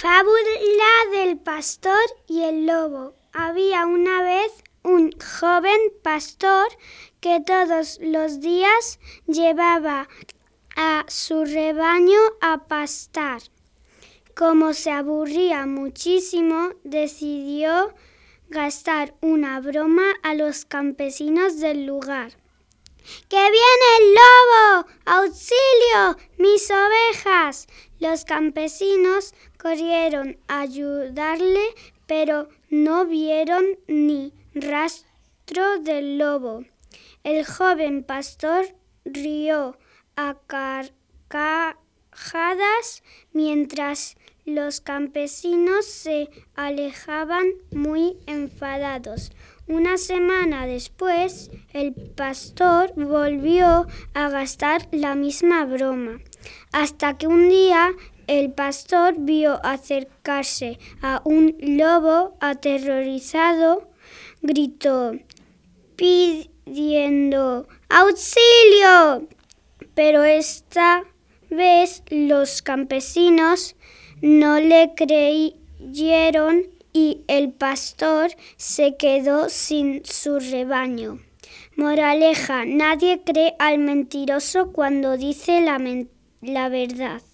Fábula del pastor y el lobo. Había una vez un joven pastor que todos los días llevaba a su rebaño a pastar. Como se aburría muchísimo, decidió gastar una broma a los campesinos del lugar. ¡Que viene el lobo! ¡Auxilio! ¡Mis ovejas! Los campesinos corrieron a ayudarle, pero no vieron ni rastro del lobo. El joven pastor rió a carcajadas mientras los campesinos se alejaban muy enfadados. Una semana después, el pastor volvió a gastar la misma broma, hasta que un día el pastor vio acercarse a un lobo aterrorizado, gritó pidiendo ¡auxilio! Pero esta vez los campesinos no le creyeron y el pastor se quedó sin su rebaño. Moraleja: nadie cree al mentiroso cuando dice la verdad.